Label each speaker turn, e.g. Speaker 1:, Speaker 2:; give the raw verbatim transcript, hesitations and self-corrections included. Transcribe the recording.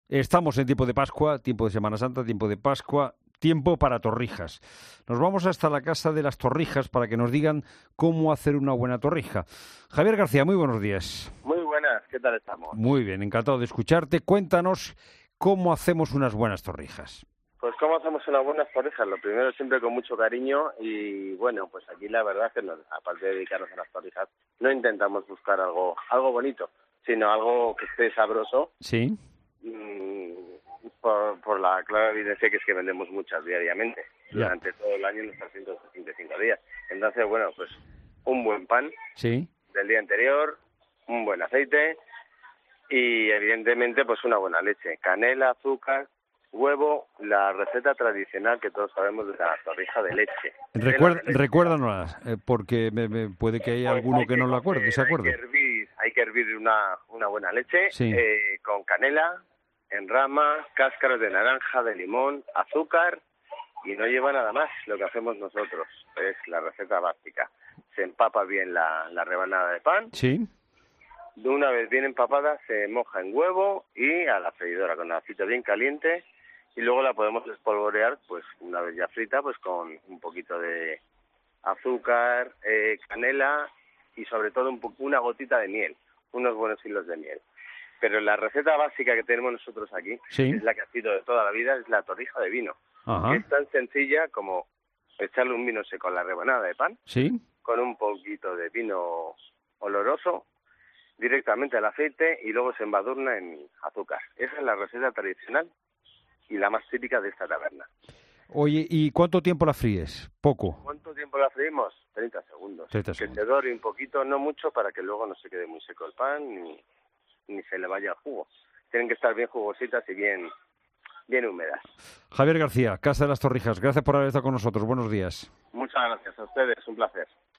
Speaker 1: Estamos en tiempo de Pascua, tiempo de Semana Santa, tiempo de Pascua, tiempo para torrijas. Nos vamos hasta la casa de las torrijas para que nos digan cómo hacer una buena torrija. Javier García, muy buenos días.
Speaker 2: Muy buenas, ¿qué tal estamos?
Speaker 1: Muy bien, encantado de escucharte. Cuéntanos cómo hacemos unas buenas torrijas.
Speaker 2: Pues cómo hacemos unas buenas torrijas, lo primero siempre con mucho cariño y bueno, pues aquí la verdad es que nos, aparte de dedicarnos a las torrijas, no intentamos buscar algo algo bonito, sino algo que esté sabroso.
Speaker 1: Sí.
Speaker 2: Por, por la clara evidencia que es que vendemos muchas diariamente,
Speaker 1: Ya.
Speaker 2: durante todo el año, los trescientos sesenta y cinco días. Entonces, bueno, pues un buen pan
Speaker 1: Sí.
Speaker 2: del día anterior, un buen aceite y evidentemente pues una buena leche, canela, azúcar, huevo, la receta tradicional que todos sabemos de la torrija de leche.
Speaker 1: Recuer-
Speaker 2: De leche.
Speaker 1: Recuérdanos, eh, porque me, me puede que haya
Speaker 2: Pues
Speaker 1: alguno
Speaker 2: hay
Speaker 1: que no lo acuerde,
Speaker 2: coger,
Speaker 1: se
Speaker 2: Hay
Speaker 1: acuerde.
Speaker 2: que hervir, hay que hervir una, una buena leche
Speaker 1: Sí.
Speaker 2: eh, con canela, en rama, cáscaras de naranja, de limón, azúcar y no lleva nada más. Lo que hacemos nosotros es la receta básica. Se empapa bien la, la rebanada de pan.
Speaker 1: Sí.
Speaker 2: De una vez bien empapada se moja en huevo y a la freidora con el aceite bien caliente y luego la podemos espolvorear, pues una vez ya frita, pues con un poquito de azúcar, eh, canela y sobre todo un po- una gotita de miel, unos buenos hilos de miel. Pero la receta básica que tenemos nosotros aquí,
Speaker 1: Sí.
Speaker 2: es la que ha sido de toda la vida, es la torrija de vino,
Speaker 1: Ajá.
Speaker 2: que es tan sencilla como echarle un vino seco a la rebanada de pan,
Speaker 1: Sí.
Speaker 2: con un poquito de vino oloroso, directamente al aceite y luego se embadurna en azúcar. Esa es la receta tradicional y la más típica de esta taberna.
Speaker 1: Oye, ¿y cuánto tiempo la fríes? Poco.
Speaker 2: ¿Cuánto tiempo la freímos? treinta segundos.
Speaker 1: treinta
Speaker 2: Que
Speaker 1: segundos.
Speaker 2: se dore un poquito, no mucho, para que luego no se quede muy seco el pan ni, ni se le vaya el jugo. Tienen que estar bien jugositas y bien, bien húmedas.
Speaker 1: Javier García, Casa de las Torrijas, gracias por haber estado con nosotros. Buenos días.
Speaker 2: Muchas gracias a ustedes, un placer.